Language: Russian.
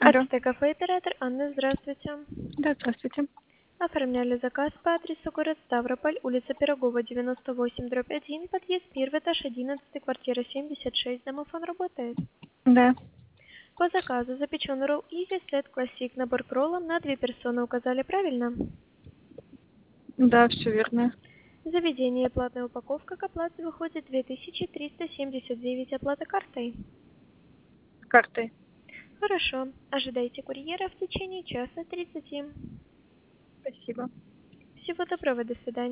Алло. Ацтекафе, оператор Анна, здравствуйте. Да, здравствуйте. Оформляли заказ по адресу город Ставрополь, улица Пирогова, 98/1, подъезд 1, этаж 11, квартира 76, домофон работает. Да. По заказу запечен ролл Изи, сет классик, набор к роллам на 2 персоны указали правильно? Да, все верно. Заведение, платная упаковка, к оплате выходит 2379, оплата картой. Картой. Хорошо, ожидайте курьера в течение часа 30. Спасибо. Всего доброго, до свидания.